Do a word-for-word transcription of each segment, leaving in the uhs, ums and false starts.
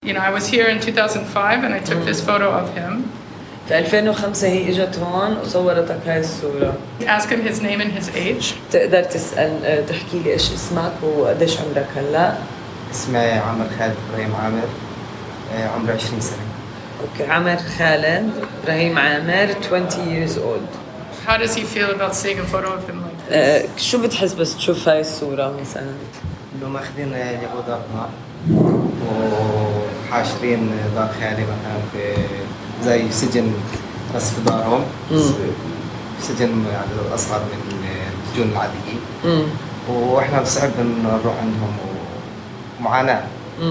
You know, I was here in two thousand five and I took this photo of him. في ألفين وخمسة هي اجت هون وصورتك هاي الصورة. Ask him his name and his age. تقدر تسأل تحكي لي ايش اسمك وقديش عمرك هلا؟ اسمي عامر خالد إبراهيم عامر، عمري عشرين سنة. اوكي، عامر خالد إبراهيم عامر twenty years old. How does he feel about seeing a photo of him like this? أه شو بتحس بس تشوف هاي الصورة مثلا؟ إنه ماخذين اليهود أرضنا وحاشرين دار خالي مثلا في زي سجن بس في دارهم، سجن يعني أصغر من السجون العادية، وإحنا صعب إن نروح عندهم ومعاناة.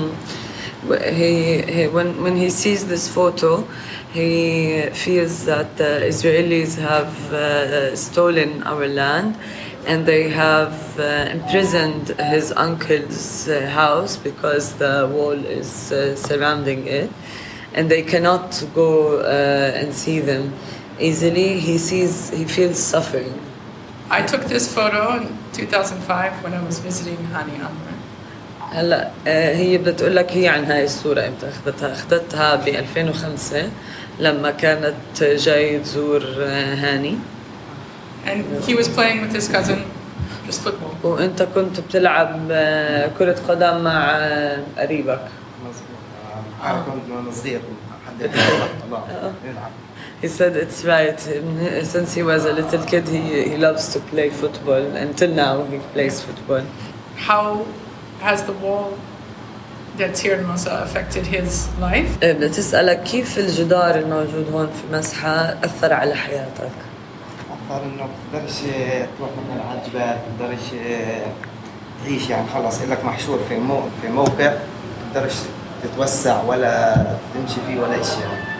He, he when when he sees this photo, he feels that the Israelis have uh, stolen our land, and they have uh, imprisoned his uncle's uh, house because the wall is uh, surrounding it, and they cannot go uh, and see them easily. He sees, he feels suffering. I took this photo in two thousand five when I was visiting Hani Amr. هلا هي بتقول لك هي عن هاي الصورة امتى اخذتها؟ اخذتها ب ألفين وخمسة لما كانت جاي تزور هاني. And he was playing with his cousin, just football. وانت كنت بتلعب كرة قدم مع قريبك. مظبوط. أنا كنت وأنا صغير حد يلعب. He said it's right. Since he was a little kid, he he loves to play football. Until now, he plays football. How has the wall that's here in Mosul affected his life? بتسألك كيف الجدار الموجود هون في مسحة أثر على حياتك؟ أثر إنه بتقدرش تروح مثلا على الجبال، بتقدرش تعيش يعني خلص إلك محشور في مو في موقع بتقدرش تتوسع ولا تمشي فيه ولا شيء يعني.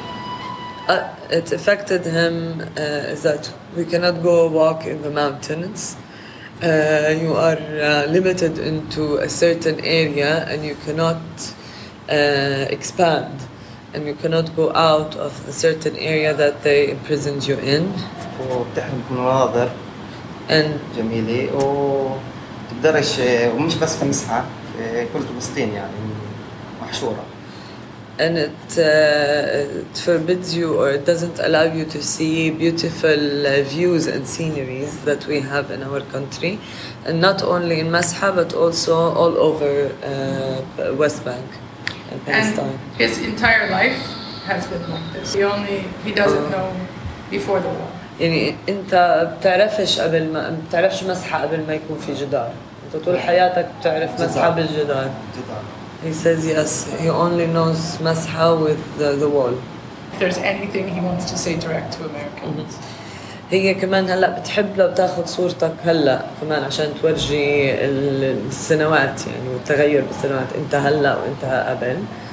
Uh, it affected him uh, that we cannot go walk in the mountains. Uh, you are uh, limited into a certain area and you cannot uh, expand, and you cannot go out of a certain area that they imprisoned you in. وبتحلم بمناظر and جميلة وتقدرش، ومش بس في مسحة، في كل فلسطين يعني محشورة. and it, uh, it forbids you, or it doesn't allow you to see beautiful uh, views and sceneries that we have in our country, and not only in Masha but also all over uh, West Bank and Palestine. And his entire life has been like this. He only he doesn't know before the war. يعني أنت بتعرفش قبل ما بتعرفش مسحة قبل ما يكون في جدار. أنت طول حياتك بتعرف مسحة بالجدار. جدار. He says yes, he only knows Masha with the, the wall. If there's anything he wants to say direct to Americans. هي كمان هلا بتحب لو تاخذ صورتك هلا كمان عشان تورجي السنوات يعني والتغير بالسنوات، انت هلا وانت قبل.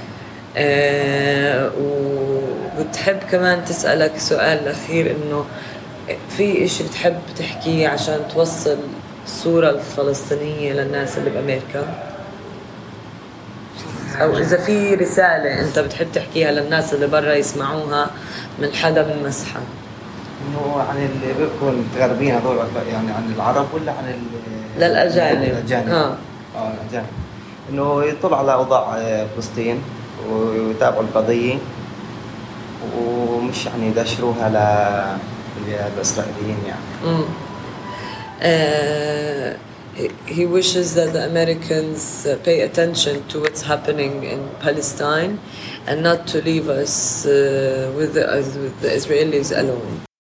أه وبتحب كمان تسألك سؤال الأخير إنه في إشي بتحب تحكيه عشان توصل الصورة الفلسطينية للناس اللي بأمريكا، أو إذا في رسالة أنت بتحب تحكيها للناس اللي برا يسمعوها من حدا من مسحة. إنه عن اللي بيكون متغربين هذول يعني عن العرب ولا عن للأجانب؟ الأجانب. آه. آه الأجانب. إنه يطلع على أوضاع فلسطين ويتابعوا القضية ومش يعني يدشروها للإسرائيليين يعني. Uh, he wishes that the Americans pay attention to what's happening in Palestine and not to leave us uh, with, the, uh, with the Israelis alone.